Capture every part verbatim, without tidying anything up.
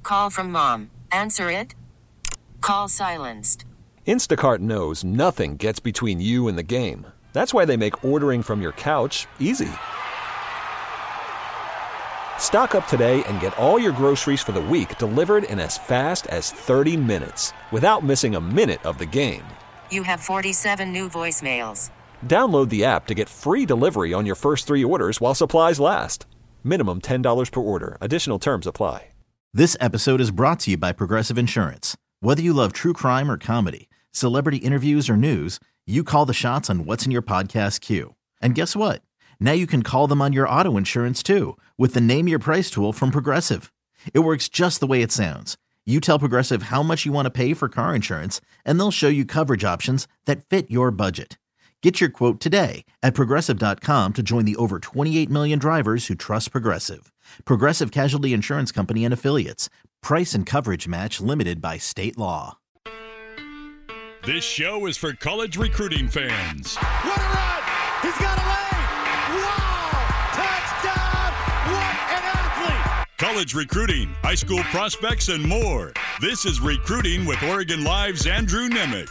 Call from mom. Answer it. Call silenced. Instacart knows nothing gets between you and the game. That's why they make ordering from your couch easy. Stock up today and get all your groceries for the week delivered in as fast as thirty minutes without missing a minute of the game. You have forty-seven new voicemails. Download the app to get free delivery on your first three orders while supplies last. Minimum ten dollars per order. Additional terms apply. This episode is brought to you by Progressive Insurance. Whether you love true crime or comedy, celebrity interviews or news, you call the shots on what's in your podcast queue. And guess what? Now you can call them on your auto insurance too with the Name Your Price tool from Progressive. It works just the way it sounds. You tell Progressive how much you want to pay for car insurance, and they'll show you coverage options that fit your budget. Get your quote today at Progressive dot com to join the over twenty-eight million drivers who trust Progressive. Progressive Casualty Insurance Company and Affiliates. Price and coverage match limited by state law. This show is for college recruiting fans. What a run! He's got a lane! Wow! Touchdown! What an athlete! College recruiting, high school prospects, and more. This is Recruiting with Oregon Live's Andrew Nemec.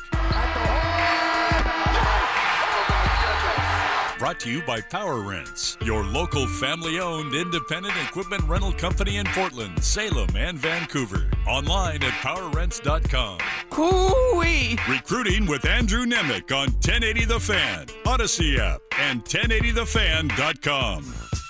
Brought to you by Power Rents, your local family-owned independent equipment rental company in Portland, Salem, and Vancouver. Online at power rents dot com. Hoo-wee! Recruiting with Andrew Nemec on ten eighty The Fan, Odyssey app, and ten eighty the fan dot com.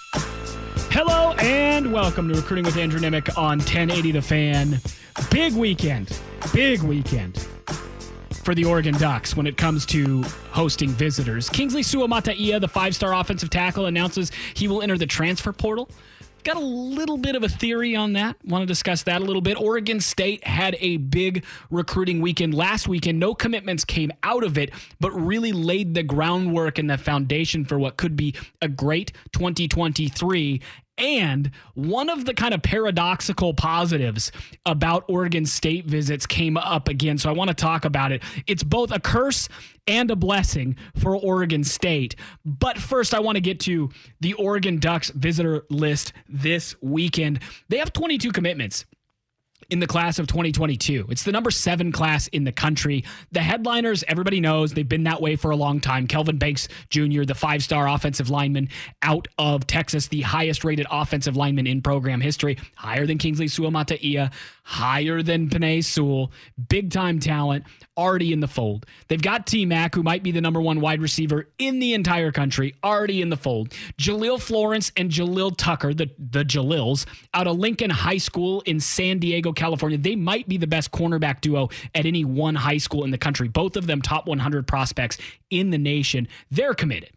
Hello and welcome to Recruiting with Andrew Nemec on ten eighty The Fan. Big weekend, big weekend for the Oregon Ducks when it comes to hosting visitors. Kingsley Suamataia, the five-star offensive tackle, announces he will enter the transfer portal. Got a little bit of a theory on that. Want to discuss that a little bit. Oregon State had a big recruiting weekend last weekend. No commitments came out of it, but really laid the groundwork and the foundation for what could be a great twenty twenty-three. And one of the kind of paradoxical positives about Oregon State visits came up again, so I want to talk about it. It's both a curse and a blessing for Oregon State. But first, I want to get to the Oregon Ducks visitor list this weekend. They have twenty-two commitments in the class of twenty twenty-two. It's the number seven class in the country. The headliners, everybody knows, they've been that way for a long time. Kelvin Banks Junior, the five-star offensive lineman out of Texas, the highest-rated offensive lineman in program history, higher than Kingsley Suamataia, higher than Penei Sewell, big-time talent, already in the fold. They've got T-Mac, who might be the number one wide receiver in the entire country, already in the fold. Jaleel Florence and Jalil Tucker, the, the Jalils, out of Lincoln High School in San Diego, California. They might be the best cornerback duo at any one high school in the country. Both of them top one hundred prospects in the nation. They're committed.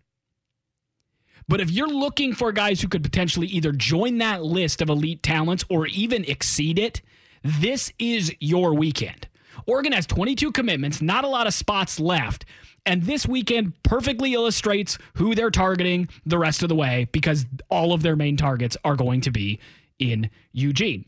But if you're looking for guys who could potentially either join that list of elite talents or even exceed it, this is your weekend. Oregon has twenty-two commitments, not a lot of spots left. And this weekend perfectly illustrates who they're targeting the rest of the way because all of their main targets are going to be in Eugene.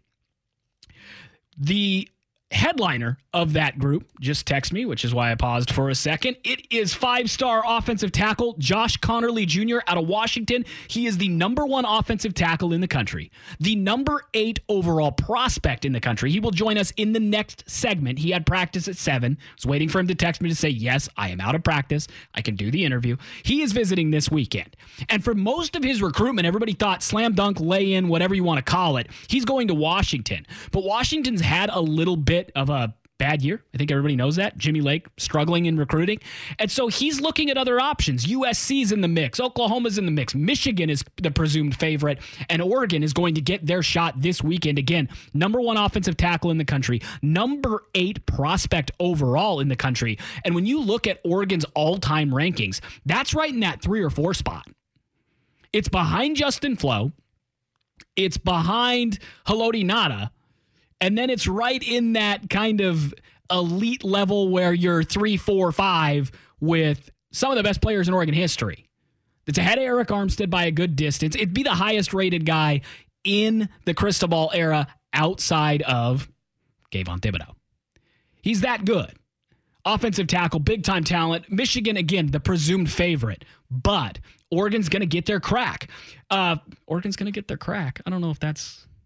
The headliner of that group just texted me, which is why I paused for a second. It is five-star offensive tackle Josh Conerly Junior out of Washington. He is the number one offensive tackle in the country, the number eight overall prospect in the country. He will join us in the next segment. He had practice at seven. I was waiting for him to text me to say, yes, I am out of practice. I can do the interview. He is visiting this weekend. And for most of his recruitment, everybody thought slam dunk, lay in, whatever you want to call it. He's going to Washington. But Washington's had a little bit of a bad year. I think everybody knows that. Jimmy Lake struggling in recruiting. And so he's looking at other options. U S C's in the mix. Oklahoma's in the mix. Michigan is the presumed favorite. And Oregon is going to get their shot this weekend. Again, number one offensive tackle in the country. Number eight prospect overall in the country. And when you look at Oregon's all-time rankings, that's right in that three or four spot. It's behind Justin Flo. It's behind Haloti Ngata. And then it's right in that kind of elite level where you're three, four, five with some of the best players in Oregon history. It's ahead of Eric Armstead by a good distance. It'd be the highest rated guy in the Cristobal era outside of Kayvon Thibodeau. He's that good. Offensive tackle, big-time talent. Michigan, again, the presumed favorite. But Oregon's going to get their crack. Uh, Oregon's going to get their crack. I don't know if that's...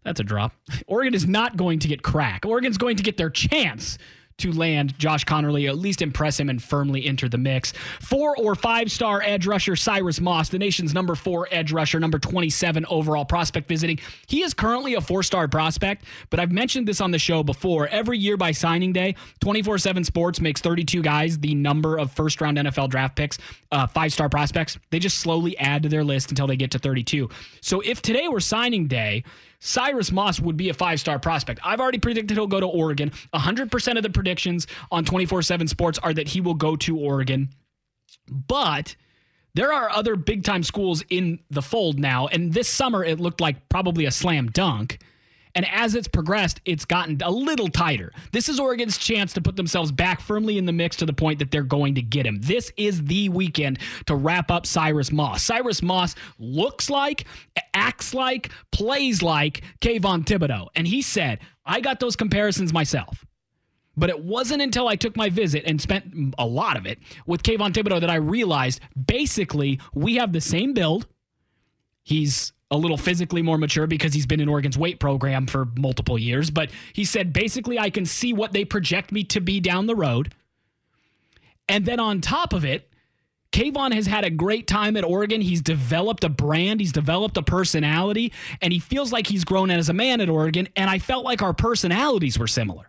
That's a drop. Oregon is not going to get crack. Oregon's going to get their chance to land Josh Conerly, at least impress him and firmly enter the mix. Four or five-star edge rusher Cyrus Moss, the nation's number four edge rusher, number twenty-seven overall prospect visiting. He is currently a four-star prospect, but I've mentioned this on the show before. Every year by signing day, twenty-four seven Sports makes thirty-two guys the number of first-round N F L draft picks, uh, five-star prospects. They just slowly add to their list until they get to thirty-two. So if today were signing day, Cyrus Moss would be a five-star prospect. I've already predicted he'll go to Oregon. one hundred percent of the predictions on twenty-four seven Sports are that he will go to Oregon. But there are other big-time schools in the fold now, and this summer it looked like probably a slam dunk. And as it's progressed, it's gotten a little tighter. This is Oregon's chance to put themselves back firmly in the mix to the point that they're going to get him. This is the weekend to wrap up Cyrus Moss. Cyrus Moss looks like, acts like, plays like Kayvon Thibodeau. And he said, I got those comparisons myself. But it wasn't until I took my visit and spent a lot of it with Kayvon Thibodeau that I realized basically we have the same build. He's a little physically more mature because he's been in Oregon's weight program for multiple years. But he said, basically, I can see what they project me to be down the road. And then on top of it, Kayvon has had a great time at Oregon. He's developed a brand. He's developed a personality. And he feels like he's grown as a man at Oregon. And I felt like our personalities were similar.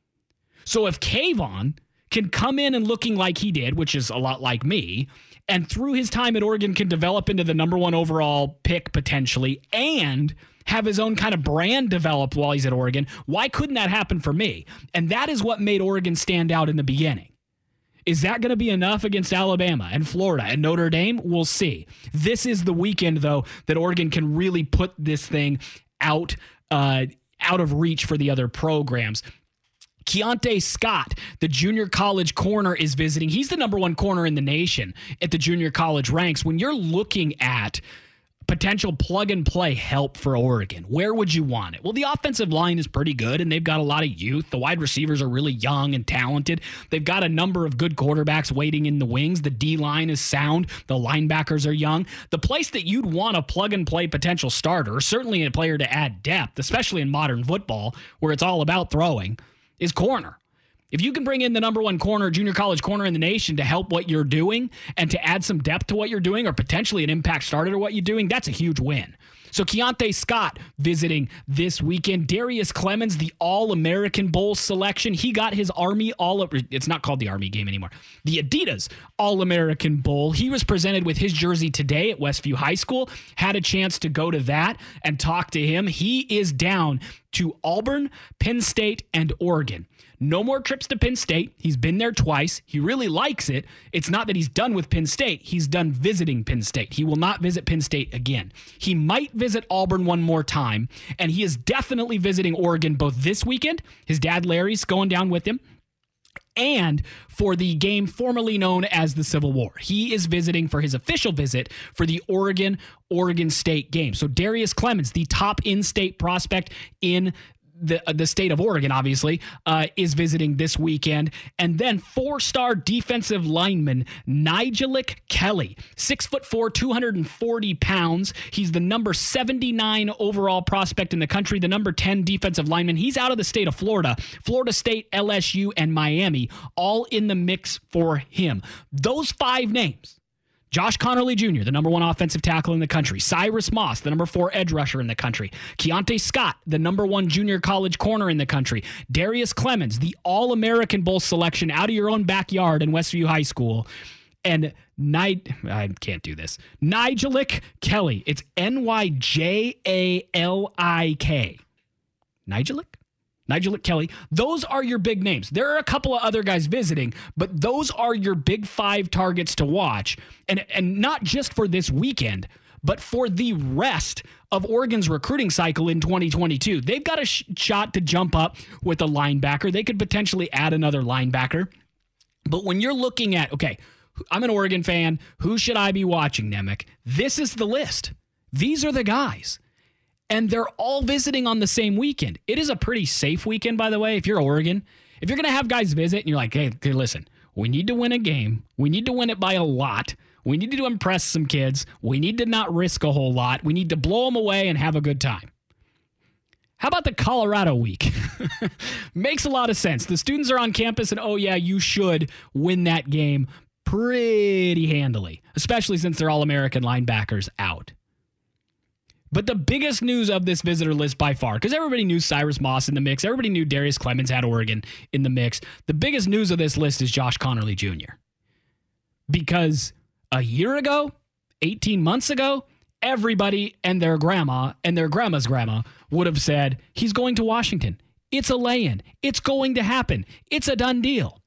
So if Kayvon can come in and looking like he did, which is a lot like me, and through his time at Oregon can develop into the number one overall pick potentially and have his own kind of brand developed while he's at Oregon, why couldn't that happen for me? And that is what made Oregon stand out in the beginning. Is that going to be enough against Alabama and Florida and Notre Dame? We'll see. This is the weekend, though, that Oregon can really put this thing out, uh, out of reach for the other programs. Keontae Scott, the junior college corner, is visiting. He's the number one corner in the nation at the junior college ranks. When you're looking at potential plug-and-play help for Oregon, where would you want it? Well, the offensive line is pretty good, and they've got a lot of youth. The wide receivers are really young and talented. They've got a number of good quarterbacks waiting in the wings. The D-line is sound. The linebackers are young. The place that you'd want a plug-and-play potential starter, certainly a player to add depth, especially in modern football, where it's all about throwing, is corner. If you can bring in the number one corner, junior college corner in the nation to help what you're doing and to add some depth to what you're doing or potentially an impact starter to what you're doing, that's a huge win. So Keontae Scott visiting this weekend. Darius Clemens, the All-American Bowl selection. He got his Army All... It's not called the Army game anymore. The Adidas All-American Bowl. He was presented with his jersey today at Westview High School. Had a chance to go to that and talk to him. He is down to Auburn, Penn State, and Oregon. No more trips to Penn State. He's been there twice. He really likes it. It's not that he's done with Penn State. He's done visiting Penn State. He will not visit Penn State again. He might visit Auburn one more time, and he is definitely visiting Oregon both this weekend. His dad, Larry's going down with him. And for the game formerly known as the Civil War. He is visiting for his official visit for the Oregon-Oregon State game. So Darius Clemens, the top in-state prospect in the the state of Oregon, obviously, uh, is visiting this weekend. And then four-star defensive lineman Nigelic Kelly, six foot four, two hundred forty pounds. He's the number seventy-nine overall prospect in the country, the number ten defensive lineman. He's out of the state of Florida. Florida State, L S U, and Miami, all in the mix for him. Those five names: Josh Conerly Junior, the number one offensive tackle in the country. Cyrus Moss, the number four edge rusher in the country. Keontae Scott, the number one junior college corner in the country. Darius Clemens, the All-American Bowl selection out of your own backyard in Westview High School. And Ni- I can't do this. Nigelic Kelly. It's N Y J A L I K. Nigelic? Nigelic Kelly. Those are your big names. There are a couple of other guys visiting, but those are your big five targets to watch. And, and not just for this weekend, but for the rest of Oregon's recruiting cycle in twenty twenty-two. They've got a sh- shot to jump up with a linebacker. They could potentially add another linebacker. But when you're looking at, okay, I'm an Oregon fan. Who should I be watching, Nemec? This is the list. These are the guys. And they're all visiting on the same weekend. It is a pretty safe weekend, by the way, if you're Oregon. If you're going to have guys visit and you're like, hey, listen, we need to win a game. We need to win it by a lot. We need to impress some kids. We need to not risk a whole lot. We need to blow them away and have a good time. How about the Colorado week? Makes a lot of sense. The students are on campus, and oh yeah, you should win that game pretty handily, especially since they're All-American linebackers out. But the biggest news of this visitor list by far, because everybody knew Cyrus Moss in the mix, everybody knew Darius Clemens had Oregon in the mix, the biggest news of this list is Josh Conerly Junior Because a year ago, eighteen months ago, everybody and their grandma and their grandma's grandma would have said, he's going to Washington. It's a lay-in. It's going to happen. It's a done deal.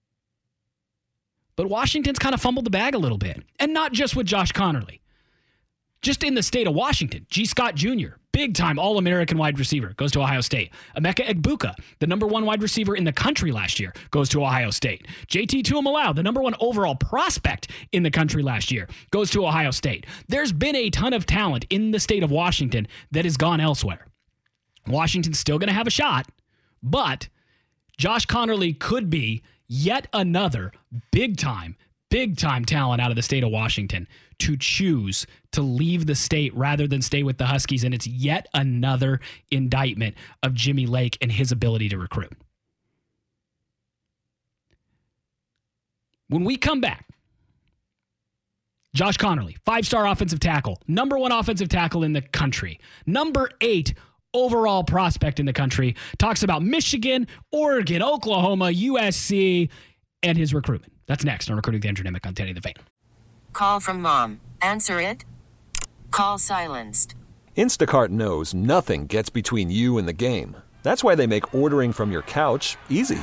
But Washington's kind of fumbled the bag a little bit. And not just with Josh Conerly. Just in the state of Washington, G. Scott Junior, big-time All-American wide receiver, goes to Ohio State. Emeka Egbuka, the number one wide receiver in the country last year, goes to Ohio State. J T Tuimoloau, the number one overall prospect in the country last year, goes to Ohio State. There's been a ton of talent in the state of Washington that has gone elsewhere. Washington's still going to have a shot, but Josh Conerly could be yet another big-time, big-time talent out of the state of Washington to choose to leave the state rather than stay with the Huskies, and it's yet another indictment of Jimmy Lake and his ability to recruit. When we come back, Josh Conerly, five-star offensive tackle, number one offensive tackle in the country, number eight overall prospect in the country, talks about Michigan, Oregon, Oklahoma, U S C, and his recruitment. That's next on Recruiting with Andrew Nemec on ten eighty The Fan. Call from mom. Answer it. Call silenced. Instacart knows nothing gets between you and the game. That's why they make ordering from your couch easy.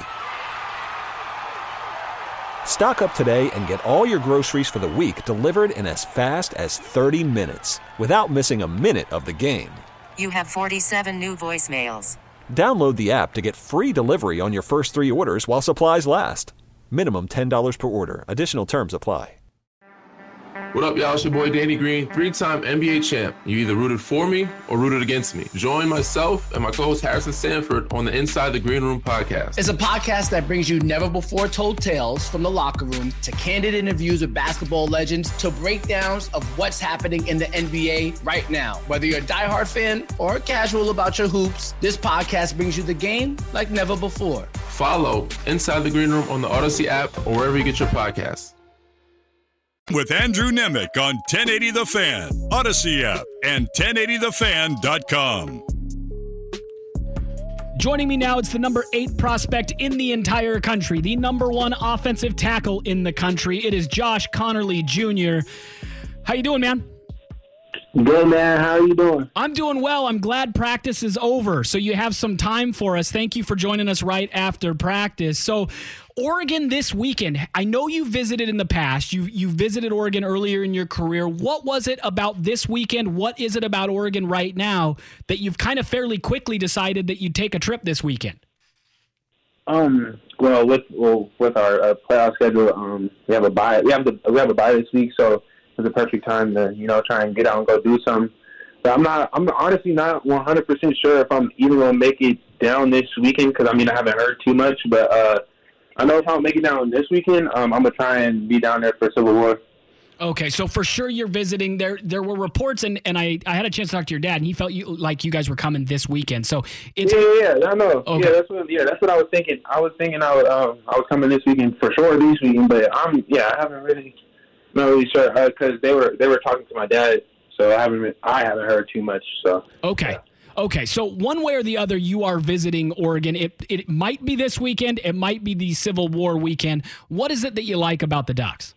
Stock up today and get all your groceries for the week delivered in as fast as thirty minutes without missing a minute of the game. You have forty-seven new voicemails. Download the app to get free delivery on your first three orders while supplies last. Minimum ten dollars per order. Additional terms apply. What up, y'all? It's your boy Danny Green, three-time N B A champ. You either rooted for me or rooted against me. Join myself and my co-host Harrison Sanford on the Inside the Green Room podcast. It's a podcast that brings you never-before-told tales from the locker room to candid interviews with basketball legends to breakdowns of what's happening in the N B A right now. Whether you're a diehard fan or casual about your hoops, this podcast brings you the game like never before. Follow Inside the Green Room on the Odyssey app or wherever you get your podcasts. With Andrew Nemec on ten eighty The Fan, Odyssey app, and ten eighty the fan dot com. Joining me now, it's the number eight prospect in the entire country, the number one offensive tackle in the country. It is Josh Conerly Junior How you doing, man? Good, man. How are you doing? I'm doing well. I'm glad practice is over, so you have some time for us. Thank you for joining us right after practice. So, Oregon this weekend. I know you visited in the past. You you visited Oregon earlier in your career. What was it about this weekend? What is it about Oregon right now that you've kind of fairly quickly decided that you'd take a trip this weekend? Um. Well, with well, with our uh, playoff schedule, um, we have a bye. We have the we have a bye this week, so it's a perfect time to you know try and get out and go do something. But I'm not. I'm honestly not one hundred percent sure if I'm even gonna make it down this weekend because I mean I haven't heard too much, but uh. I know if I don't make it down this weekend, um, I'm going to try and be down there for Civil War. Okay, so for sure you're visiting. There There were reports, and, and I, I had a chance to talk to your dad, and he felt you like you guys were coming this weekend. So it's Yeah, yeah, yeah. I know. Okay. Yeah, that's what, yeah, that's what I was thinking. I was thinking I was, uh, I was coming this weekend for sure this weekend, but I'm, yeah, I haven't really, not really sure, because uh, they were they were talking to my dad, so I haven't, I haven't heard too much, so. Okay. Yeah. Okay, so one way or the other, you are visiting Oregon. It it might be this weekend. It might be the Civil War weekend. What is it that you like about the Ducks?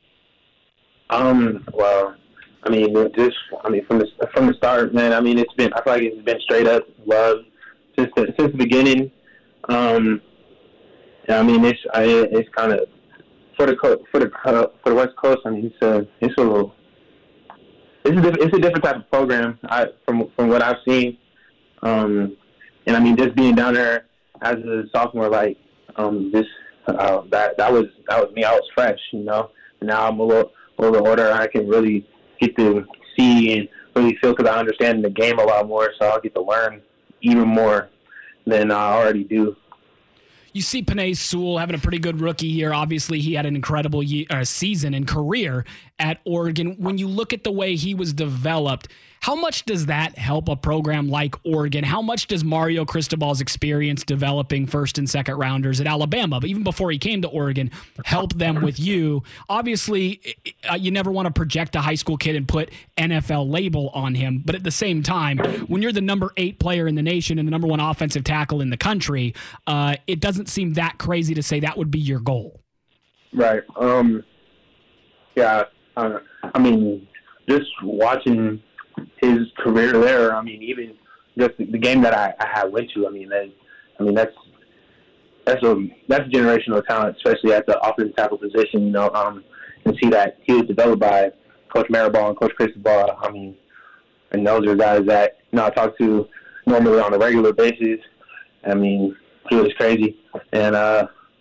Um. Well, I mean, just I mean from the from the start, man. I mean, it's been I feel like it's been straight up love since the since the beginning. Um. I mean, it's I, it's kind of for the for the for the West Coast. I mean, it's a it's a little it's a it's a different type of program. I from from what I've seen. Um, and I mean, just being down there as a sophomore, like, um, this, uh, that, that was, that was me. I was fresh, you know, and now I'm a little, a little older. I can really get to see and really feel because I understand the game a lot more. So I'll get to learn even more than I already do. You see Penei Sewell having a pretty good rookie year. Obviously, he had an incredible year, uh, season and career at Oregon. When you look at the way he was developed, How much does that help a program like Oregon? How much does Mario Cristobal's experience developing first and second rounders at Alabama, but even before he came to Oregon, help them with you? Obviously, uh, you never want to project a high school kid and put N F L label on him, but at the same time, when you're the number eight player in the nation and the number one offensive tackle in the country, uh, it doesn't seem that crazy to say that would be your goal. Right. Um, yeah. Uh, I mean, just watching his career there, I mean, even just the game that I, I had went to, I mean, that, I mean, that's that's a that's generational talent, especially at the offensive tackle position. You know, um, and see that he was developed by Coach Maribal and Coach Cristobal. I mean, and those are guys that you know I talk to normally on a regular basis. I mean, he was crazy, and uh,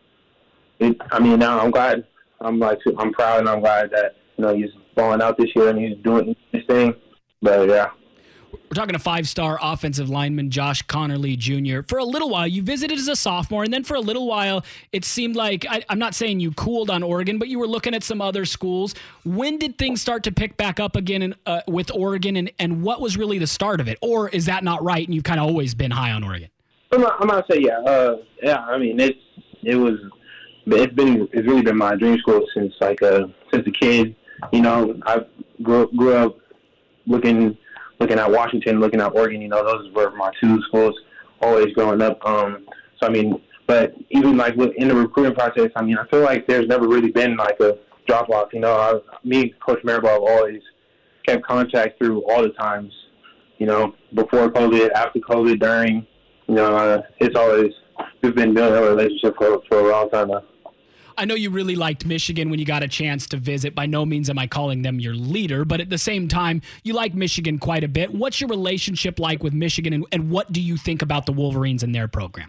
it, I mean, now I'm glad. I'm like, I'm proud, and I'm glad that you know he's balling out this year and he's doing his thing. But yeah. We're talking to five-star offensive lineman Josh Conerly Junior For a little while, you visited as a sophomore, and then for a little while, it seemed like, I, I'm not saying you cooled on Oregon, but you were looking at some other schools. When did things start to pick back up again in, uh, with Oregon, and, and what was really the start of it? Or is that not right, and you've kind of always been high on Oregon? I'm not, I'm not saying, yeah. Uh, yeah, I mean, it's, it was, it's been, it's really been my dream school since, like, uh, since a kid. You know, I grew, grew up looking looking at Washington, looking at Oregon, you know, those were my two schools always growing up. Um, so, I mean, but even, like, in the recruiting process, I mean, I feel like there's never really been, like, a drop-off. You know, I, me and Coach Maribal have always kept contact through all the times, you know, before COVID, after COVID, during. You know, uh, it's always, we've been building a relationship for, for a long time now. I know you really liked Michigan when you got a chance to visit. By no means am I calling them your leader, but at the same time, you like Michigan quite a bit. What's your relationship like with Michigan, and, and what do you think about the Wolverines and their program?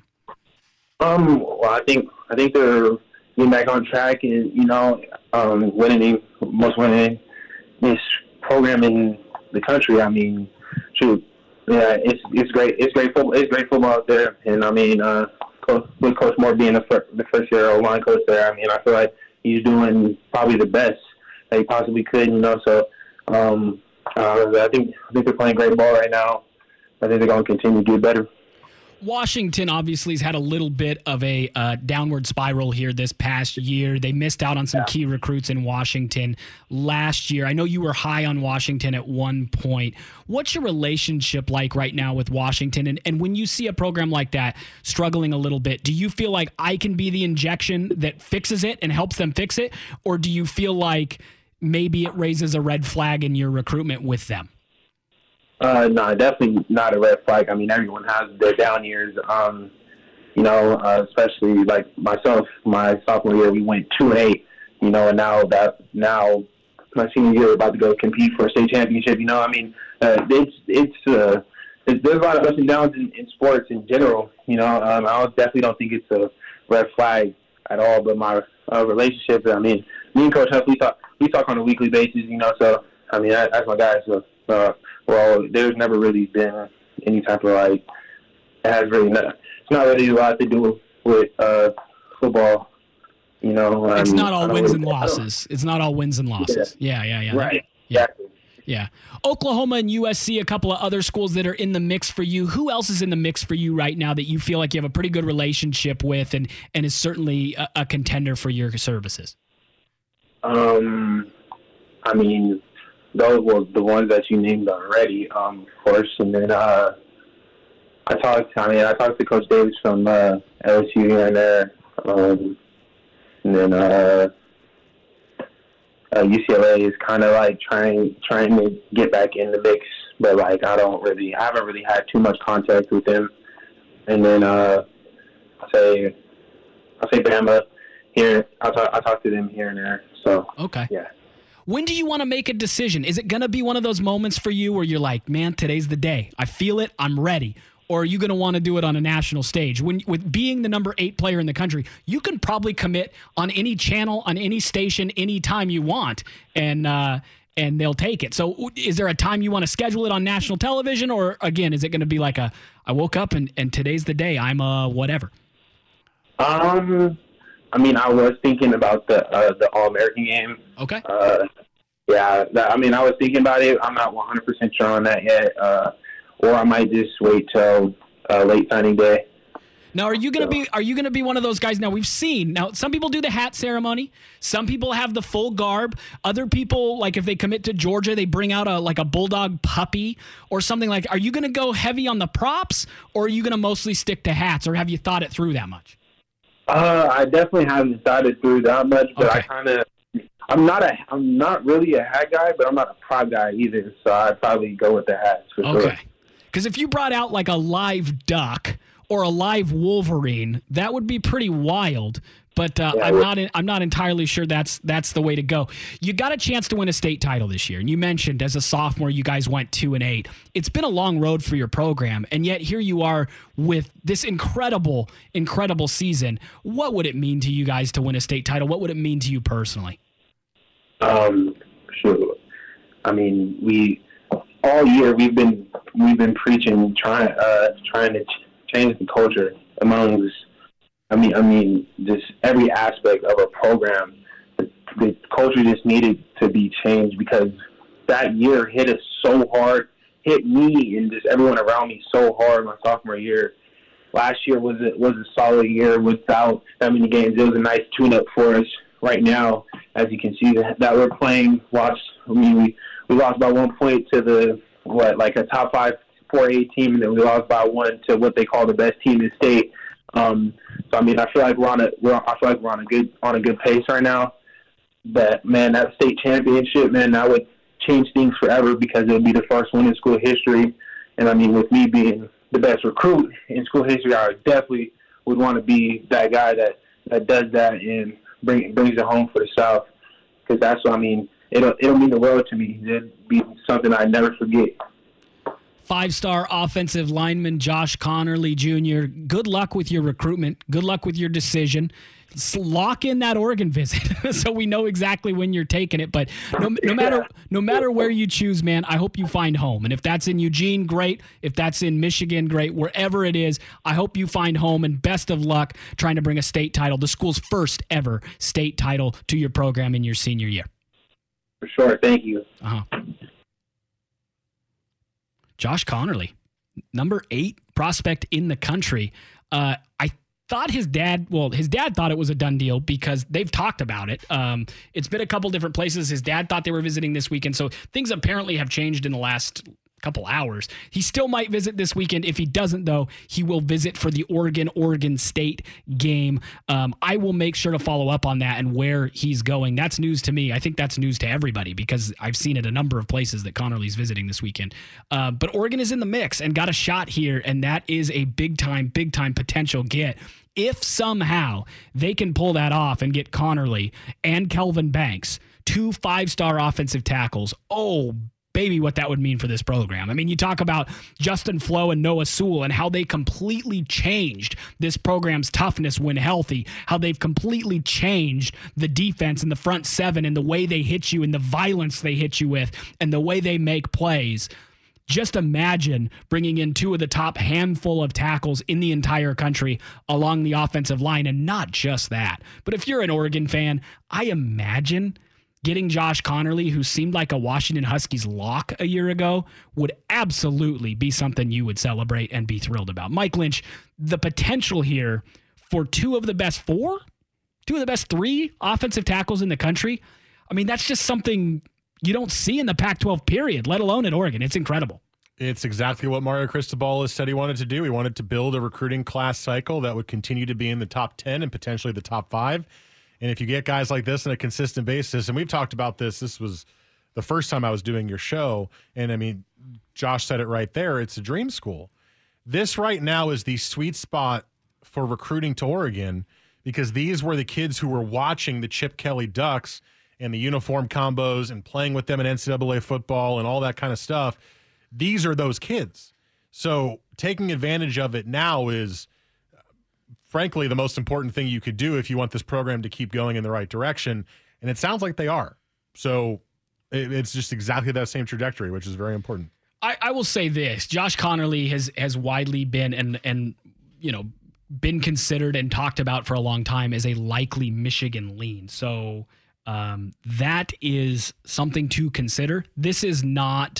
Um, well, I think I think they're getting back on track, and you know, um, winning most winning this program in the country. I mean, shoot, yeah, it's it's great. It's great football. It's great football out there, and I mean. Uh, with Coach Moore being the first, the first year O-line coach there, I mean, I feel like he's doing probably the best that he possibly could, you know. So um, uh, I think I think they're playing great ball right now. I think they're going to continue to do better. Washington obviously has had a little bit of a uh, downward spiral here this past year. They missed out on some yeah. key recruits in Washington last year. I know you were high on Washington at one point. What's your relationship like right now with Washington? And, and when you see a program like that struggling a little bit, do you feel like I can be the injection that fixes it and helps them fix it? Or do you feel like maybe it raises a red flag in your recruitment with them? Uh, no, definitely not a red flag. I mean, everyone has their down years. Um, you know, uh, especially like myself, my sophomore year, we went two and eight. You know, and now that now my senior year, we're about to go compete for a state championship. You know, I mean, uh, it's it's, uh, it's there's a lot of ups and downs in, in sports in general. You know, um, I definitely don't think it's a red flag at all. But my uh, relationship, I mean, me and Coach Huff, we talk we talk on a weekly basis. You know, so I mean, that, that's my guy. So. Uh, well, there's never really been any type of, like, it has really not, it's not really a lot to do with uh, football, you know. It's um, not all wins really, and losses. It's not all wins and losses. Yeah, yeah, yeah. yeah. Right, yeah. exactly. Yeah. Oklahoma and U S C, a couple of other schools that are in the mix for you. Who else is in the mix for you right now that you feel like you have a pretty good relationship with and, and is certainly a, a contender for your services? Um, I mean... Those were the ones that you named already, um, of course. And then uh, I talked. I mean, I talked to Coach Davis from uh, L S U here and there, um, and then uh, uh, U C L A is kind of like trying trying to get back in the mix, but like I don't really, I haven't really had too much contact with them. And then uh, I say, I say Bama here. I talk, I talk to them here and there. So okay, yeah. When do you want to make a decision? Is it going to be one of those moments for you where you're like, man, today's the day. I feel it. I'm ready. Or are you going to want to do it on a national stage? When, with being the number eight player in the country, you can probably commit on any channel, on any station, anytime you want, and uh, and they'll take it. So is there a time you want to schedule it on national television? Or, again, is it going to be like a, I woke up and, and today's the day. I'm a whatever? Um... I mean, I was thinking about the uh, the All-American game. Okay. Uh, Yeah, that, I mean, I was thinking about it. I'm not one hundred percent sure on that yet, uh, or I might just wait till uh, late signing day. Now, are you going to be are you going to be one of those guys? Now, we've seen, now, some people do the hat ceremony. Some people have the full garb. Other people, like if they commit to Georgia, they bring out a like a bulldog puppy or something like. Are you going to go heavy on the props, or are you going to mostly stick to hats, or have you thought it through that much? Uh, I definitely haven't thought it through that much, but Okay. I kind of, I'm not a, I'm not really a hat guy, but I'm not a prop guy either. So I'd probably go with the hats for sure. Okay. Because if you brought out like a live duck or a live Wolverine, that would be pretty wild. But uh, Yeah, I'm it would. not I'm not entirely sure that's that's the way to go. You got a chance to win a state title this year, and you mentioned as a sophomore you guys went two and eight. It's been a long road for your program, and yet here you are with this incredible, incredible season. What would it mean to you guys to win a state title? What would it mean to you personally? Um, sure. I mean, we all year we've been we've been preaching, trying uh, trying to ch- change the culture amongst. I mean, I mean, just every aspect of our program. The, the culture just needed to be changed because that year hit us so hard, hit me and just everyone around me so hard my sophomore year. Last year was a, was a solid year without that many games. It was a nice tune-up for us. Right now, as you can see, that, that we're playing. Lost. I mean, we, we lost by one point to the what, like a top five four A team, and then we lost by one to what they call the best team in the state. Um, so I mean, I feel like we're on a we're I feel like we're on a good on a good pace right now. But man, that state championship, man, that would change things forever because it would be the first one in school history. And I mean, with me being the best recruit in school history, I definitely would want to be that guy that, that does that and bring brings it home for the South. Because that's what I mean. It'll it'll mean the world to me. It'll be something I never forget. Five-star offensive lineman Josh Connerly Junior Good luck with your recruitment. Good luck with your decision. S- Lock in that Oregon visit so we know exactly when you're taking it. But no, no matter no matter where you choose, man, I hope you find home. And if that's in Eugene, great. If that's in Michigan, great. Wherever it is, I hope you find home. And best of luck trying to bring a state title, the school's first ever state title, to your program in your senior year. For sure. Thank you. Uh-huh. Josh Connerly, number eight prospect in the country. Uh, I thought his dad, well, his dad thought it was a done deal because they've talked about it. Um, it's been a couple different places. His dad thought they were visiting this weekend, so things apparently have changed in the last couple hours. He still might visit this weekend. If he doesn't, though, he will visit for the Oregon-Oregon State game. Um, I will make sure to follow up on that and where he's going. That's news to me. I think that's news to everybody because I've seen it a number of places that Connerly's visiting this weekend. Uh, but Oregon is in the mix and got a shot here, and that is a big-time, big-time potential get. If somehow they can pull that off and get Connerly and Kelvin Banks, two five-star offensive tackles, oh, baby, what that would mean for this program. I mean, you talk about Justin Flo and Noah Sewell and how they completely changed this program's toughness when healthy, how they've completely changed the defense and the front seven and the way they hit you and the violence they hit you with and the way they make plays. Just imagine bringing in two of the top handful of tackles in the entire country along the offensive line, and not just that. But if you're an Oregon fan, I imagine getting Josh Connerly, who seemed like a Washington Huskies lock a year ago, would absolutely be something you would celebrate and be thrilled about. Mike Lynch, the potential here for two of the best four, two of the best three offensive tackles in the country, I mean, that's just something you don't see in the Pac twelve period, let alone at Oregon. It's incredible. It's exactly what Mario Cristobal has said he wanted to do. He wanted to build a recruiting class cycle that would continue to be in the top ten and potentially the top five. And if you get guys like this on a consistent basis, and we've talked about this, this was the first time I was doing your show, and I mean, Josh said it right there, it's a dream school. This right now is the sweet spot for recruiting to Oregon because these were the kids who were watching the Chip Kelly Ducks and the uniform combos and playing with them in N C double A football and all that kind of stuff. These are those kids. So taking advantage of it now is frankly the most important thing you could do if you want this program to keep going in the right direction. And it sounds like they are. So it, it's just exactly that same trajectory, which is very important. I, I will say this. Josh Connerly has has widely been and and you know been considered and talked about for a long time as a likely Michigan lean. So Um, that is something to consider. This is not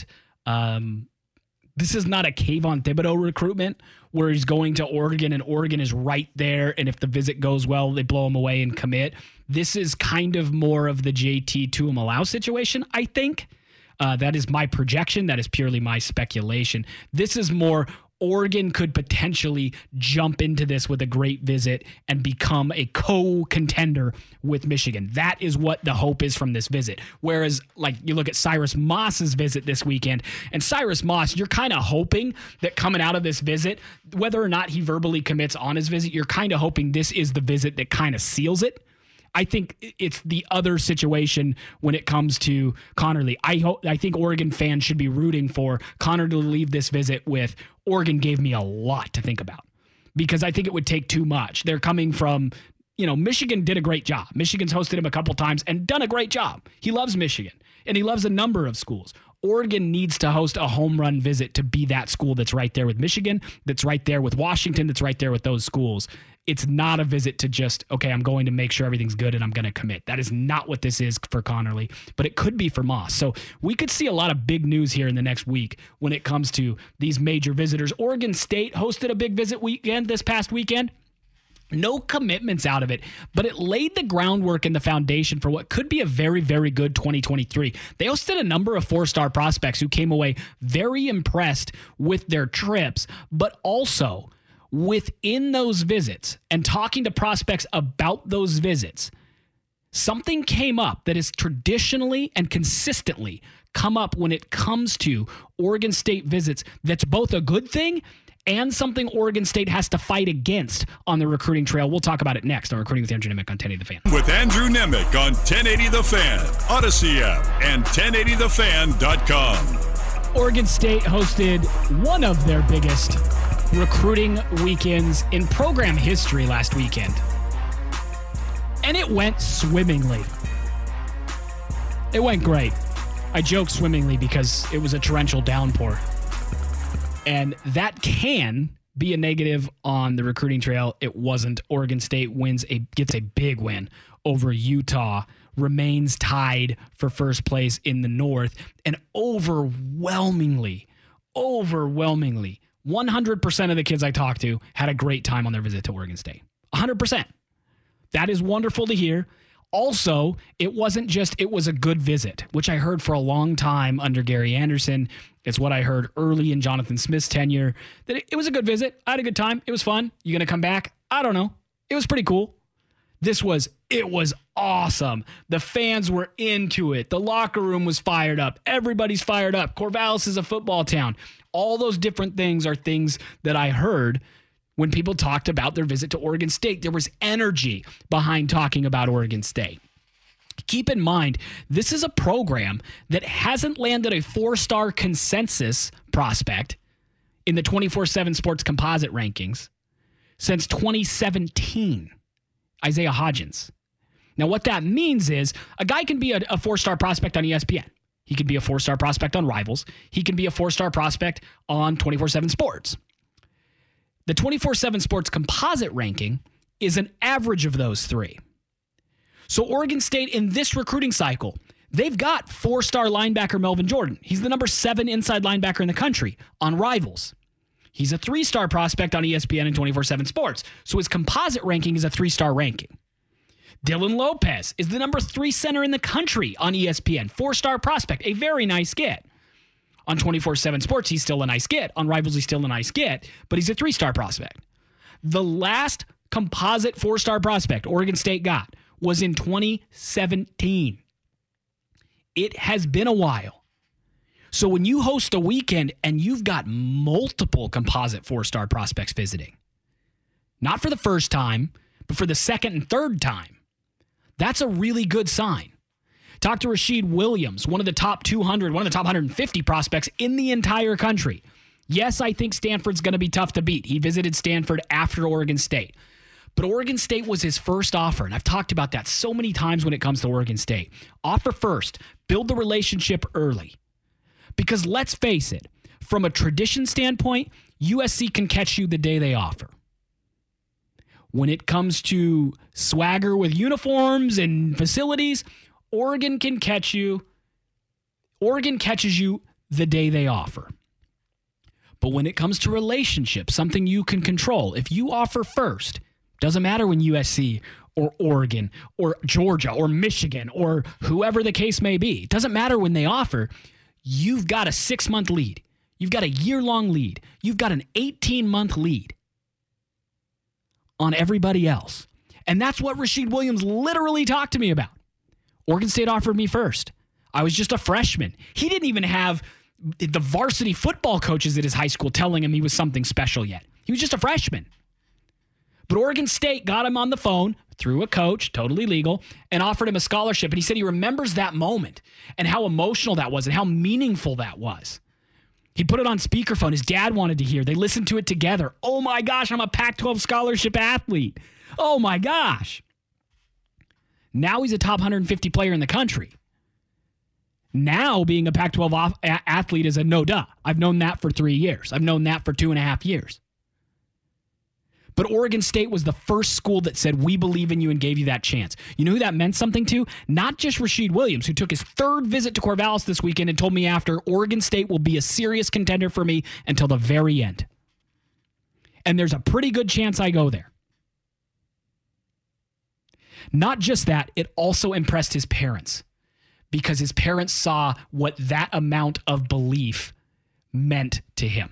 um, this is not a Kayvon Thibodeau recruitment where he's going to Oregon and Oregon is right there, and if the visit goes well, they blow him away and commit. This is kind of more of the J T Tuimoloau situation, I think. Uh, that is my projection. That is purely my speculation. This is more Oregon could potentially jump into this with a great visit and become a co-contender with Michigan. That is what the hope is from this visit. Whereas, like, you look at Cyrus Moss's visit this weekend, and Cyrus Moss, you're kind of hoping that coming out of this visit, whether or not he verbally commits on his visit, you're kind of hoping this is the visit that kind of seals it. I think it's the other situation when it comes to Conerly. I hope, I think Oregon fans should be rooting for Connor to leave this visit with Oregon gave me a lot to think about, because I think it would take too much. They're coming from, you know, Michigan did a great job. Michigan's hosted him a couple times and done a great job. He loves Michigan and he loves a number of schools. Oregon needs to host a home run visit to be that school that's right there with Michigan, that's right there with Washington, that's right there with those schools. It's not a visit to just, okay, I'm going to make sure everything's good and I'm going to commit. That is not what this is for Conerly, but it could be for Moss. So we could see a lot of big news here in the next week when it comes to these major visitors. Oregon State hosted a big visit weekend this past weekend. No commitments out of it, but it laid the groundwork and the foundation for what could be a very, very good twenty twenty-three. They hosted a number of four-star prospects who came away very impressed with their trips, but also within those visits and talking to prospects about those visits, something came up that has traditionally and consistently come up when it comes to Oregon State visits that's both a good thing and something Oregon State has to fight against on the recruiting trail. We'll talk about it next on Recruiting with Andrew Nemec on ten eighty The Fan. With Andrew Nemec on ten eighty The Fan, Odyssey app, and ten eighty the fan dot com. Oregon State hosted one of their biggest recruiting weekends in program history last weekend. And it went swimmingly. It went great. I joke swimmingly because it was a torrential downpour. And that can be a negative on the recruiting trail. It wasn't. Oregon State wins a gets a big win over Utah, remains tied for first place in the North, and overwhelmingly, overwhelmingly, one hundred percent of the kids I talked to had a great time on their visit to Oregon State. one hundred percent. That is wonderful to hear. Also, it wasn't just, it was a good visit, which I heard for a long time under Gary Anderson. It's what I heard early in Jonathan Smith's tenure, that it, it was a good visit. I had a good time. It was fun. You going to come back? I don't know. It was pretty cool. This was, it was awesome. The fans were into it. The locker room was fired up. Everybody's fired up. Corvallis is a football town. All those different things are things that I heard when people talked about their visit to Oregon State. There was energy behind talking about Oregon State. Keep in mind, this is a program that hasn't landed a four-star consensus prospect in the twenty-four seven Sports Composite rankings since twenty seventeen. Isaiah Hodgins. Now, what that means is a guy can be a, a four-star prospect on E S P N. He can be a four-star prospect on Rivals. He can be a four-star prospect on twenty-four seven Sports. The twenty-four seven Sports Composite ranking is an average of those three. So Oregon State in this recruiting cycle, they've got four-star linebacker Melvin Jordan. He's the number seven inside linebacker in the country on Rivals. He's a three-star prospect on E S P N and twenty-four seven Sports. So his composite ranking is a three-star ranking. Dylan Lopez is the number three center in the country on E S P N. Four-star prospect, a very nice get. On twenty-four seven Sports, he's still a nice get. On Rivals, he's still a nice get, but he's a three-star prospect. The last composite four-star prospect Oregon State got was in twenty seventeen. It has been a while. So when you host a weekend and you've got multiple composite four-star prospects visiting, not for the first time, but for the second and third time, that's a really good sign. Talk to Rashid Williams, one of the top two hundred, one of the top one hundred fifty prospects in the entire country. Yes, I think Stanford's going to be tough to beat. He visited Stanford after Oregon State. But Oregon State was his first offer, and I've talked about that so many times when it comes to Oregon State. Offer first. Build the relationship early. Because let's face it, from a tradition standpoint, U S C can catch you the day they offer. When it comes to swagger with uniforms and facilities, Oregon can catch you. Oregon catches you the day they offer. But when it comes to relationships, something you can control, if you offer first, doesn't matter when U S C or Oregon or Georgia or Michigan or whoever the case may be, it doesn't matter when they offer, you've got a six-month lead. You've got a year-long lead. You've got an eighteen-month lead on everybody else. And that's what Rasheed Williams literally talked to me about. Oregon State offered me first. I was just a freshman. He didn't even have the varsity football coaches at his high school telling him he was something special yet. He was just a freshman. But Oregon State got him on the phone through a coach, totally legal, and offered him a scholarship. And he said he remembers that moment and how emotional that was and how meaningful that was. He put it on speakerphone. His dad wanted to hear. They listened to it together. Oh my gosh, I'm a Pac twelve scholarship athlete. Oh my gosh. Now he's a top one hundred fifty player in the country. Now being a Pac twelve off- a- athlete is a no duh. I've known that for three years. I've known that for two and a half years. But Oregon State was the first school that said, we believe in you and gave you that chance. You know who that meant something to? Not just Rasheed Williams, who took his third visit to Corvallis this weekend and told me after, Oregon State will be a serious contender for me until the very end. And there's a pretty good chance I go there. Not just that, it also impressed his parents because his parents saw what that amount of belief meant to him.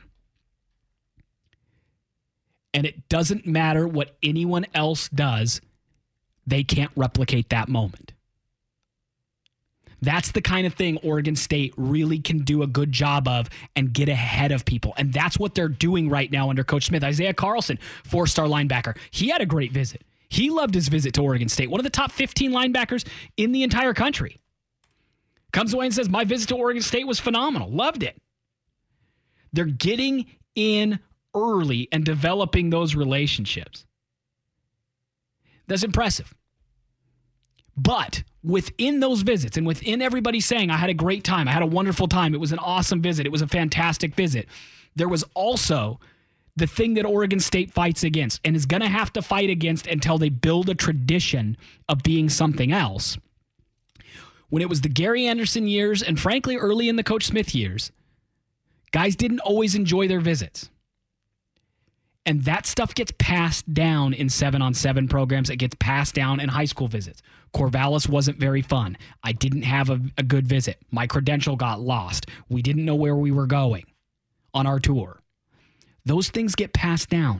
And it doesn't matter what anyone else does, they can't replicate that moment. That's the kind of thing Oregon State really can do a good job of and get ahead of people. And that's what they're doing right now under Coach Smith. Isaiah Carlson, four-star linebacker, he had a great visit. He loved his visit to Oregon State, one of the top fifteen linebackers in the entire country. Comes away and says, my visit to Oregon State was phenomenal. Loved it. They're getting in early and developing those relationships. That's impressive. But within those visits and within everybody saying, I had a great time, I had a wonderful time, it was an awesome visit, it was a fantastic visit, there was also the thing that Oregon State fights against and is going to have to fight against until they build a tradition of being something else. When it was the Gary Anderson years and frankly early in the Coach Smith years, guys didn't always enjoy their visits. And that stuff gets passed down in seven-on-seven programs. It gets passed down in high school visits. Corvallis wasn't very fun. I didn't have a, a good visit. My credential got lost. We didn't know where we were going on our tour. Those things get passed down.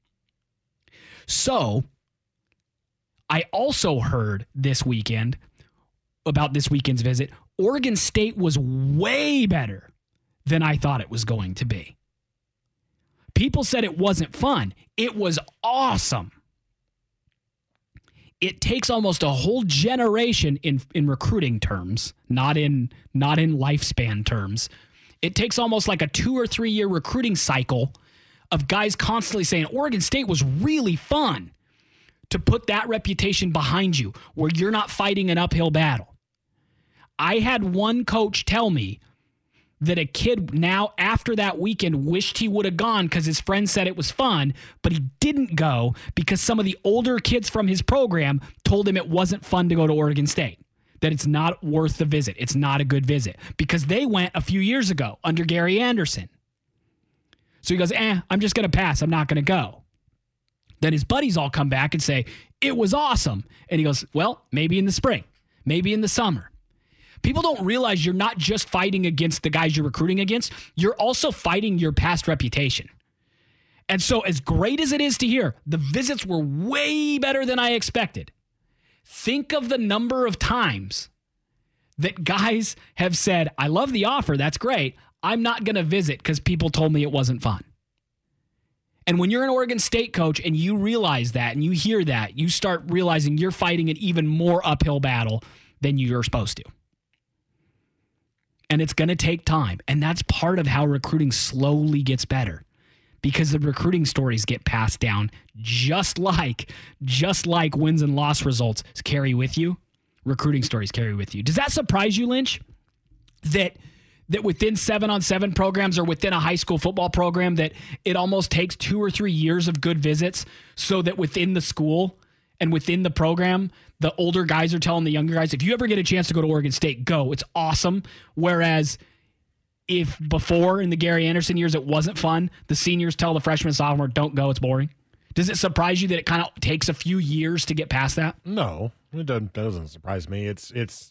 So, I also heard this weekend about this weekend's visit, Oregon State was way better than I thought it was going to be. People said it wasn't fun. It was awesome. It takes almost a whole generation in, in recruiting terms, not in not in lifespan terms. It takes almost like a two or three year recruiting cycle of guys constantly saying Oregon State was really fun to put that reputation behind you where you're not fighting an uphill battle. I had one coach tell me that a kid now after that weekend wished he would have gone because his friend said it was fun, but he didn't go because some of the older kids from his program told him it wasn't fun to go to Oregon State, that it's not worth the visit. It's not a good visit because they went a few years ago under Gary Anderson. So he goes, eh, I'm just going to pass. I'm not going to go. Then his buddies all come back and say, it was awesome. And he goes, well, maybe in the spring, maybe in the summer. People don't realize you're not just fighting against the guys you're recruiting against. You're also fighting your past reputation. And so as great as it is to hear, the visits were way better than I expected. Think of the number of times that guys have said, I love the offer. That's great. I'm not going to visit because people told me it wasn't fun. And when you're an Oregon State coach and you realize that and you hear that, you start realizing you're fighting an even more uphill battle than you're supposed to. And it's going to take time. And that's part of how recruiting slowly gets better because the recruiting stories get passed down just like, just like wins and loss results carry with you. Recruiting stories carry with you. Does that surprise you, Lynch? That that within seven-on-seven programs or within a high school football program that it almost takes two or three years of good visits so that within the school And within the program, the older guys are telling the younger guys, if you ever get a chance to go to Oregon State, go. It's awesome. Whereas if before in the Gary Anderson years it wasn't fun, the seniors tell the freshman and sophomore, don't go, it's boring. Does it surprise you that it kind of takes a few years to get past that? No, it doesn't, doesn't surprise me. It's it's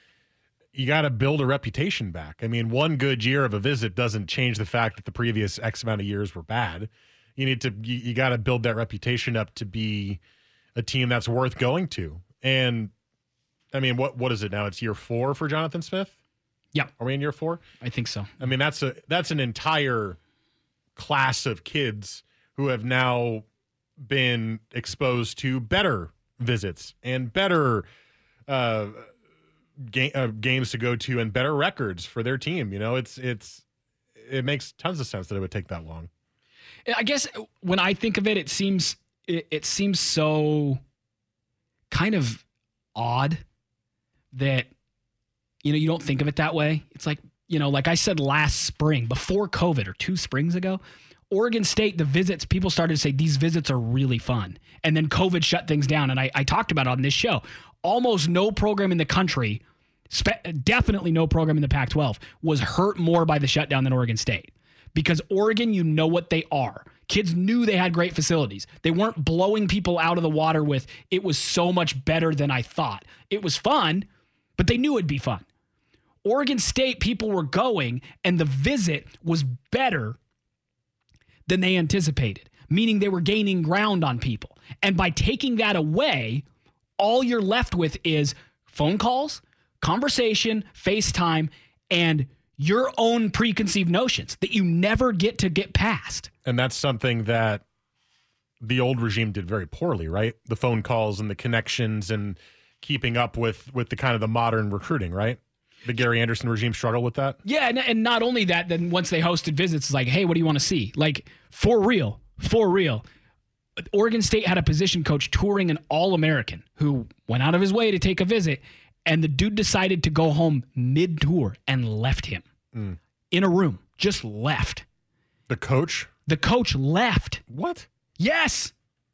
you got to build a reputation back. I mean, one good year of a visit doesn't change the fact that the previous X amount of years were bad. You need to you, you got to build that reputation up to be a team that's worth going to. And I mean, what what is it now? It's year four for Jonathan Smith. Yeah, are we in year four? I think so. I mean, that's a that's an entire class of kids who have now been exposed to better visits and better uh, ga- uh, games to go to and better records for their team. You know, it's it's it makes tons of sense that it would take that long. I guess when I think of it, it seems it, it seems so kind of odd that, you know, you don't think of it that way. It's like, you know, like I said last spring, before COVID or two springs ago, Oregon State, the visits, people started to say these visits are really fun. And then COVID shut things down. And I, I talked about it on this show. Almost no program in the country, spe- definitely no program in the Pac twelve, was hurt more by the shutdown than Oregon State. Because Oregon, you know what they are. Kids knew they had great facilities. They weren't blowing people out of the water with, it was so much better than I thought. It was fun, but they knew it'd be fun. Oregon State, people were going, and the visit was better than they anticipated, meaning they were gaining ground on people. And by taking that away, all you're left with is phone calls, conversation, FaceTime, and your own preconceived notions that you never get to get past. And that's something that the old regime did very poorly, right? The phone calls and the connections and keeping up with, with the kind of the modern recruiting, right? The Gary Anderson regime struggled with that? Yeah, and, and not only that, then once they hosted visits, it's like, hey, what do you want to see? Like, for real, for real. Oregon State had a position coach touring an All-American who went out of his way to take a visit, and the dude decided to go home mid-tour and left him mm. in a room. Just left. The coach? The coach left. What? Yes.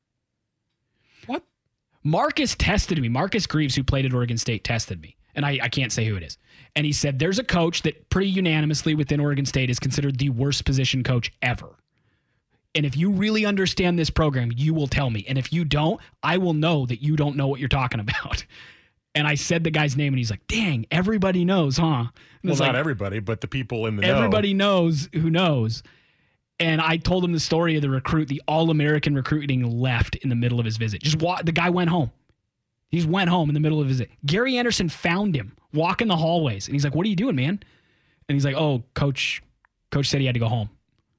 What? Marcus tested me. Marcus Greaves, who played at Oregon State, tested me. And I, I can't say who it is. And he said, there's a coach that pretty unanimously within Oregon State is considered the worst position coach ever. And if you really understand this program, you will tell me. And if you don't, I will know that you don't know what you're talking about. And I said the guy's name, and he's like, dang, everybody knows, huh? And well, not like, everybody, but the people in the know. Everybody knows who knows. And I told him the story of the recruit, the All-American recruiting left in the middle of his visit. Just wa- The guy went home. He went home in the middle of his visit. Gary Anderson found him walking the hallways. And he's like, what are you doing, man? And he's like, oh, coach, coach said he had to go home.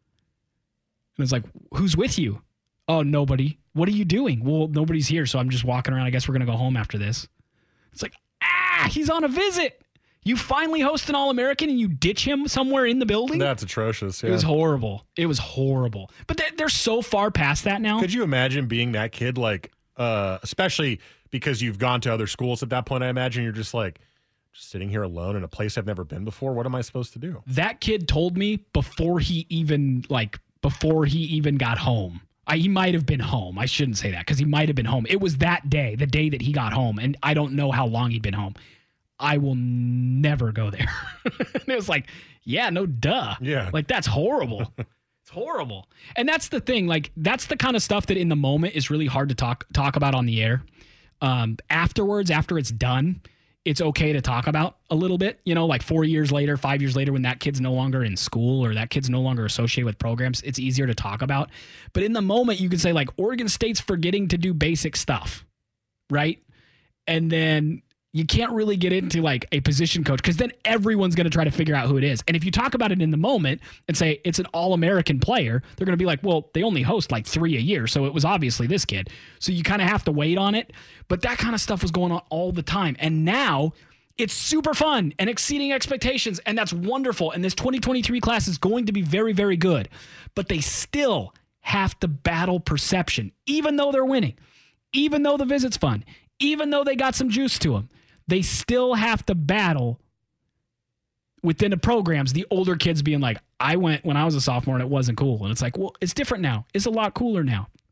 And it's like, who's with you? Oh, nobody. What are you doing? Well, nobody's here, so I'm just walking around. I guess we're going to go home after this. It's like, ah, he's on a visit. You finally host an All-American and you ditch him somewhere in the building? That's atrocious. Yeah. It was horrible. It was horrible. But they're, they're so far past that now. Could you imagine being that kid, like, uh, especially because you've gone to other schools at that point, I imagine you're just like, just sitting here alone in a place I've never been before. What am I supposed to do? That kid told me before he even, like, before he even got home. I, he might have been home. I shouldn't say that because he might have been home. It was that day, the day that he got home, and I don't know how long he'd been home. I will never go there. And it was like, yeah, no duh. Yeah. Like, that's horrible. It's horrible. And that's the thing. Like, that's the kind of stuff that in the moment is really hard to talk talk about on the air. Um, afterwards, after it's done, it's okay to talk about a little bit, you know, like four years later, five years later, when that kid's no longer in school or that kid's no longer associated with programs, it's easier to talk about. But in the moment, you can say, like, Oregon State's forgetting to do basic stuff, right? And then you can't really get into, like, a position coach because then everyone's going to try to figure out who it is. And if you talk about it in the moment and say it's an All-American player, they're going to be like, well, they only host like three a year, so it was obviously this kid. So you kind of have to wait on it. But that kind of stuff was going on all the time. And now it's super fun and exceeding expectations, and that's wonderful. And this twenty twenty-three class is going to be very, very good. But they still have to battle perception, even though they're winning, even though the visit's fun, even though they got some juice to them. They still have to battle within the programs, the older kids being like, I went when I was a sophomore and it wasn't cool. And it's like, well, it's different now. It's a lot cooler now.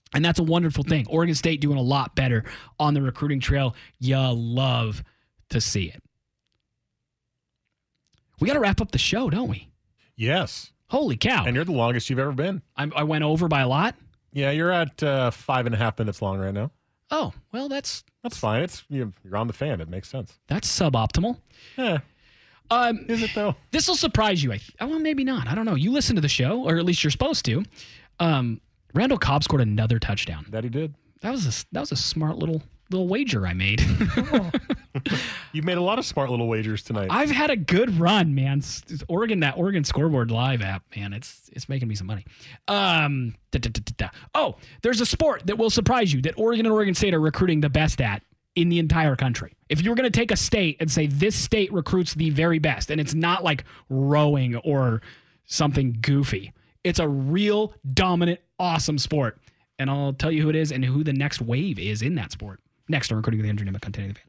And that's a wonderful thing. Oregon State doing a lot better on the recruiting trail. You love to see it. We got to wrap up the show, don't we? Yes. Holy cow. And you're the longest you've ever been. I, I went over by a lot? Yeah, you're at uh, five and a half minutes long right now. Oh, well, that's... That's fine. It's You're on the fan. It makes sense. That's suboptimal. Yeah. Um, Is it, though? This will surprise you. I th- well, maybe not. I don't know. You listen to the show, or at least you're supposed to. Um... Randall Cobb scored another touchdown. That he did. That was a, that was a smart little little wager I made. You've made a lot of smart little wagers tonight. I've had a good run, man. It's Oregon, that Oregon Scoreboard Live app, man, it's it's making me some money. Um, da, da, da, da, da. Oh, there's a sport that will surprise you that Oregon and Oregon State are recruiting the best at in the entire country. If you were going to take a state and say this state recruits the very best, and it's not like rowing or something goofy. It's a real dominant, awesome sport. And I'll tell you who it is and who the next wave is in that sport. Next on Recruiting with Andrew Nemec on ten eighty The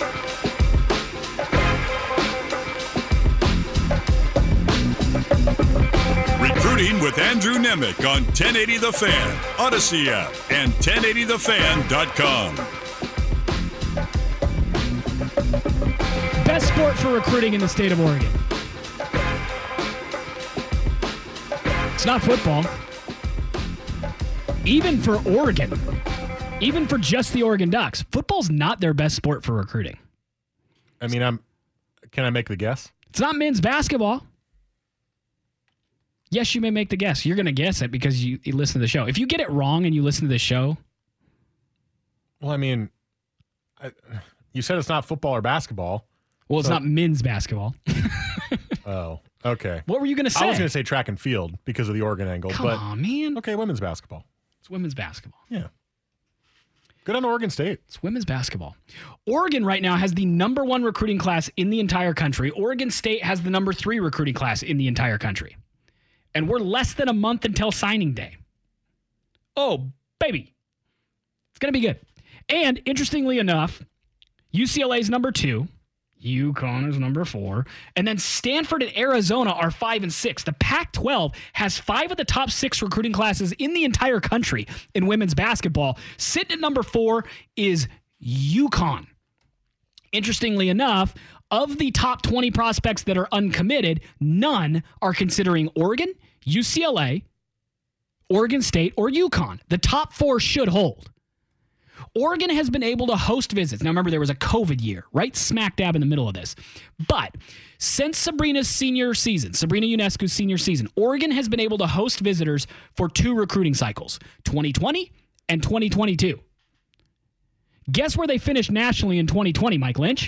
Fan. Recruiting with Andrew Nemec on ten eighty The Fan, Odyssey app, and ten eighty the fan dot com. Best sport for recruiting in the state of Oregon. It's not football. Even for Oregon, even for just the Oregon Ducks, football's not their best sport for recruiting. I mean, I'm. Can I make the guess? It's not men's basketball. Yes, you may make the guess. You're going to guess it because you, you listen to the show. If you get it wrong and you listen to the show. Well, I mean, I, you said it's not football or basketball. Well, it's so, not men's basketball. Oh, okay. What were you going to say? I was going to say track and field because of the Oregon angle. Come but, on, man. Okay, women's basketball. It's women's basketball. Yeah. Good on Oregon State. It's women's basketball. Oregon right now has the number one recruiting class in the entire country. Oregon State has the number three recruiting class in the entire country. And we're less than a month until signing day. Oh, baby. It's going to be good. And interestingly enough, U C L A is number two. UConn is number four. And then Stanford and Arizona are five and six. The Pac twelve has five of the top six recruiting classes in the entire country in women's basketball. Sitting at number four is UConn. Interestingly enough, of the top twenty prospects that are uncommitted, none are considering Oregon, U C L A, Oregon State, or UConn. The top four should hold. Oregon has been able to host visits. Now, remember, there was a COVID year, right smack dab in the middle of this. But since Sabrina's senior season, Sabrina Ionescu's senior season, Oregon has been able to host visitors for two recruiting cycles, twenty twenty and twenty twenty-two. Guess where they finished nationally in twenty twenty, Mike Lynch?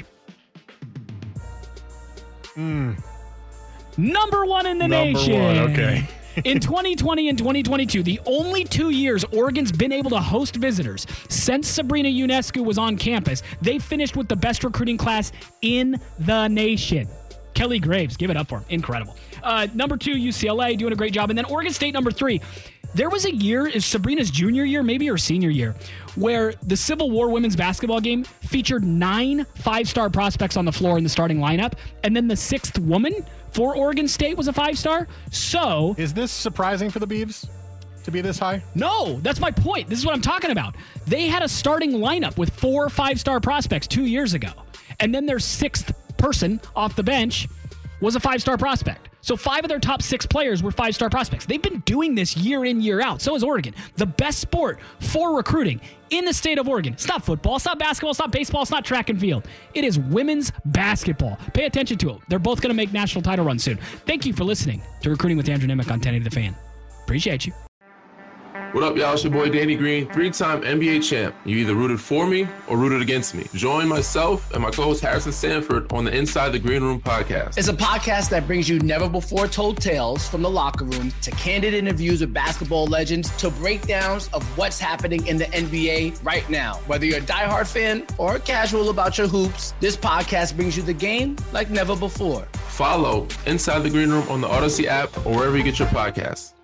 Mm. Number one in the Number nation. One, okay. In twenty twenty and twenty twenty-two, the only two years Oregon's been able to host visitors since Sabrina Ionescu was on campus, they finished with the best recruiting class in the nation. Kelly Graves, give it up for him. Incredible. Uh, number two, U C L A, doing a great job. And then Oregon State, number three. There was a year, is Sabrina's junior year, maybe her senior year, where the Civil War women's basketball game featured nine five-star prospects on the floor in the starting lineup, and then the sixth woman for Oregon State was a five-star. So, is this surprising for the Beavs to be this high? No, that's my point. This is what I'm talking about. They had a starting lineup with four five-star prospects two years ago, and then their sixth person off the bench was a five-star prospect. So five of their top six players were five-star prospects. They've been doing this year in, year out. So is Oregon. The best sport for recruiting in the state of Oregon. It's not football. It's not basketball. It's not baseball. It's not track and field. It is women's basketball. Pay attention to it. They're both going to make national title runs soon. Thank you for listening to Recruiting with Andrew Nemec on ten eighty The Fan. Appreciate you. What up, y'all? It's your boy Danny Green, three-time N B A champ. You either rooted for me or rooted against me. Join myself and my co-host Harrison Sanford on the Inside the Green Room podcast. It's a podcast that brings you never-before-told tales from the locker room to candid interviews with basketball legends to breakdowns of what's happening in the N B A right now. Whether you're a diehard fan or casual about your hoops, this podcast brings you the game like never before. Follow Inside the Green Room on the Odyssey app or wherever you get your podcasts.